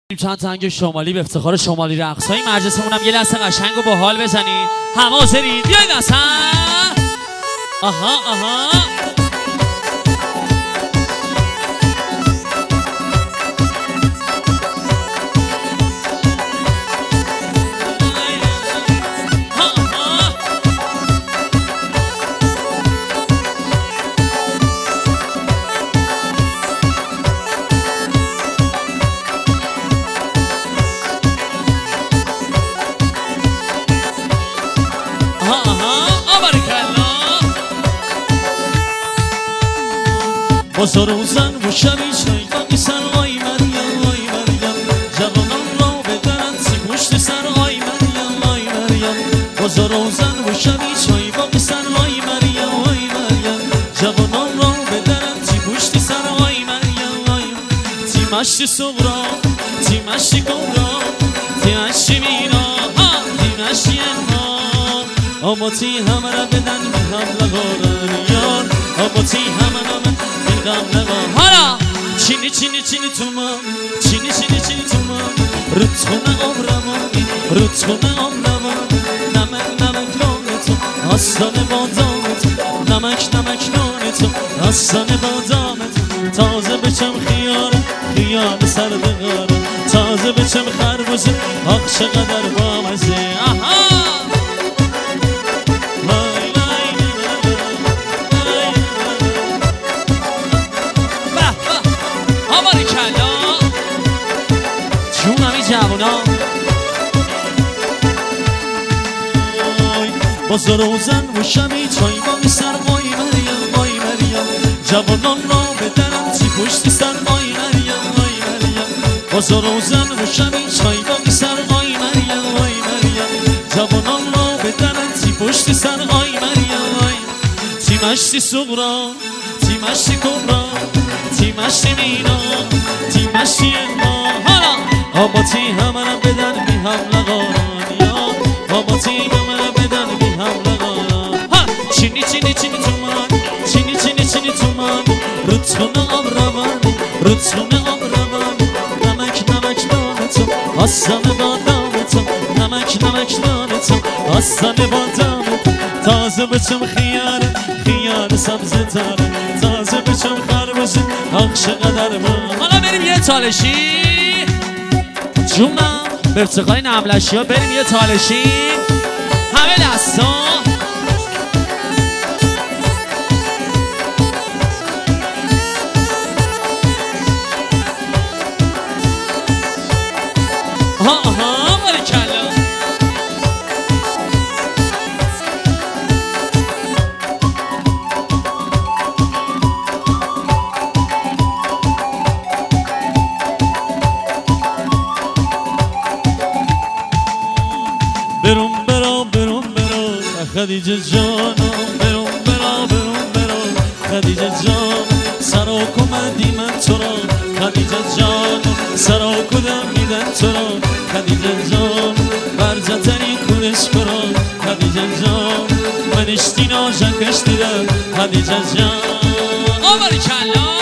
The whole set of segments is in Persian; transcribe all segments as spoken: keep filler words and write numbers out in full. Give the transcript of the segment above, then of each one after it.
چند تنگ شمالی به افتخار شمالی رقص‌های مجلسمون هم یه لحظه قشنگ و با حال بزنید. همه حاضرید؟ بیایید اصلا. آها آها بازار و زن و شبی چای باقی سر آی مریم آی مریم جوانان را بدرن سی پشت سر آی مریم آی مریم بازار و زن و شبی چای باقی سر آی مریم آی مریم جوانان را بدرن سی پشت سر آی مریم آی تی مشتی صغرا تی مشتی کبرا تی مشتی مینا تی مشتی انها اما تی همه را بدن می هم لغارن یار اما تی همه را حالا چینی چینی چینی تو من چینی چینی چینی تو من رت کنه آب روانی رت کنه آب روانی نمک نمک نان تو آستان بادام تو نمک نمک نان تو آستان بادام تو تازه بچم خیار خیار سر بغاره تازه بچم خربوزه آخ چقدر بامزه آها جوونا بازار و زن و شبی چای باقی سر آی مریم آی مریم جوانان را بدرن سی پشت سر آی مریم آی مریم بازار و زن و شبی چای باقی سر آی مریم آی مریم جوانان را بدرن سی پشت سر آی مریم آی تی مشتی صغرا تی مشتی کبرا تی مشتی مینا تی مشتی انما آبا تی همه را بدن بی هم لغاران یا آبا تی همه را بدن بی هم لغاران چینی چینی چینی تو من چینی چینی چینی تو من رت کنه آب روان رت کنه آب روان نمک نمک نان تو آستان بادام تو نمک نمک نان تو آستان بادام تو تازه بچم خیار خیار سبز تاره تازه بچم خربوزه آخ چقدر با حالا بریم یه تالشی جونم به افتخار نملشی ها بریم یه تالشی همه دستا آها آها باریکلا برون برا برون برا خدیجه جانم برون برا برون برا خدیجه جان سرا کمدی من تو را خدیجه جانم سرا کدم میدن تو را خدیجه جان برزتنی کنش کرا خدیجه جان من اشتینا جنگش دیدم خدیجه جان آباری کلا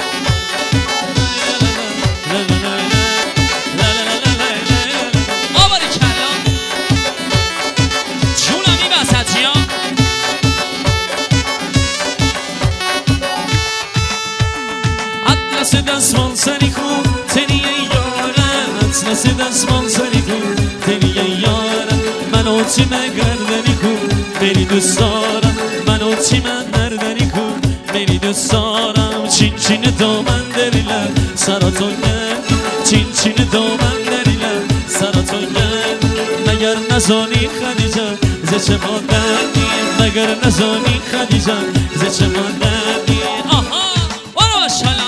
دستمان سری کن تنیه یارم اطلس دستمان سری کن تنیه یارم منو چی مگردنی کن بری دوست دارم منو چی من نردنی کن بری دوست دارم چین چین دامن دریلم سراتون گرد چین چین دامن دریلم سراتون گرد مگر نزانی خدیجه زچه مادردی مگر نزانی خدیجه زچه مادردی آها برو باشالا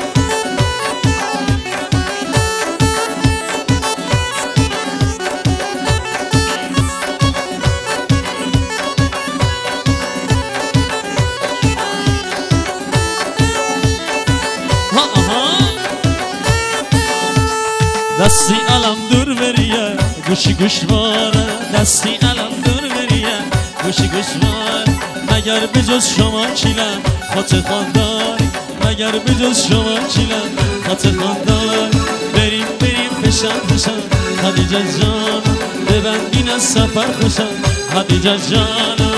دستی علم دور بریه گوشی گوشواره دستی علم دور بریه گوشی گوشواره مگر بجز شما کیلم خاطر خانداری مگر بجز شما کیلم خاطر خانداری بریم بریم خوشم خوشم خدیجه جان ببندین از سفر خوشم خدیجه جان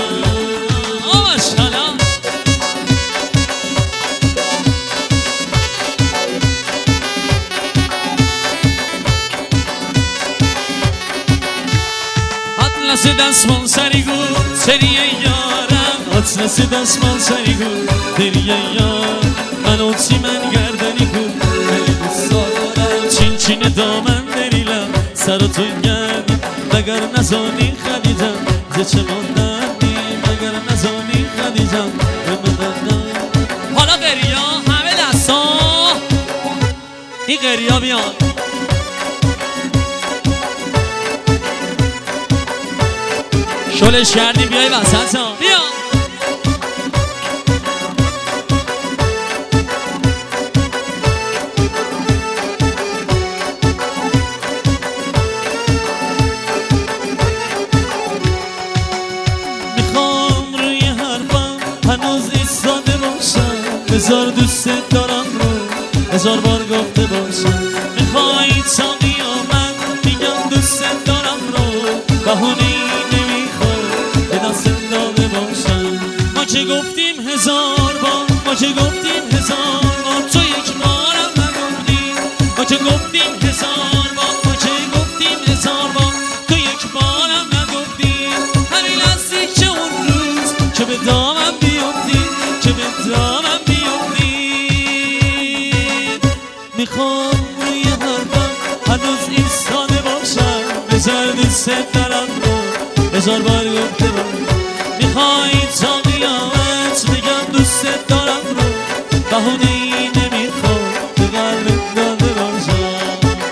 اطلس دستمان سری گو سریه یارم اطلس دستمان سری گو سریه یارم من اوچی من گردنی گو خیلی دوست دارم چین چین دامن دریلم سر تو گردم مگر نزانی خدیجم ز چه ماندنی مگر نزانی خدیجم بماندنی حالا گریا همه دستا این گریا بیان شلش کردیم بیای وسط ها بیا میخوام روی حرفم هنوز ایستاده باشم بذار دوست دارم رو هزار بار گفته باشم میخوای تا قیامت میگم دوست دارم رو بهونه داده باشم ما که گفتیم هزار بار ما که گفتیم هزار بار تو یک بارم نگفتیم ما که گفتیم هزار بار ما که گفتیم هزار بار تو یک بارم نگفتیم همین هستی که اون روز که به دامم بیفتیم که به دامم بیفتیم میخوام روی حرفم هنوز ایستاده باشم بذار دوست دارم رو هزار بار گفته باشم میخوای تا قیامت بگم دوست دارم رو بهونه ای نمیخوام به قلبت داده باشم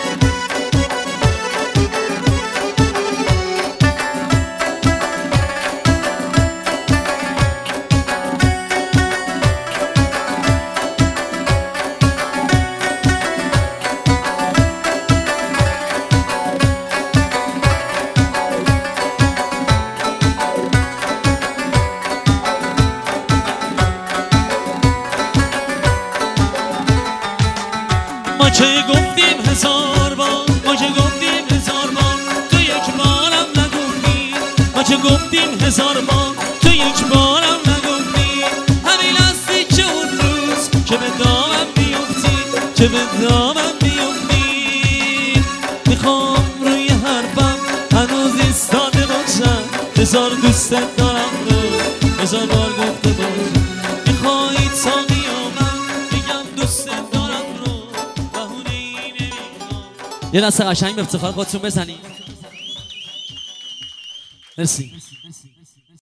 ما که گفتیم هزار بار ما که گفتیم هزار بار تو یک بارم نگفتی ما که گفتیم هزار بار تو یک بارم نگفتی همین هستی که اون روز که به دامم بیفتی که به دامم بیفتی میخوام روی حرفم هنوز ایستاده باشم هزار دوست دارم رو هزار بار گفته باشم میخوای تا قیامت بگم دوست دارم رو یه دست قشنگ به افتخار خودتون بزنید. مرسی.